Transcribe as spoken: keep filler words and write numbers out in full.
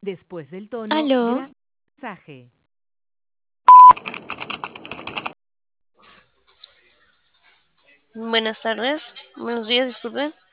Después del tono, Aló, graba el mensaje. Buenas tardes, buenos días, disculpen.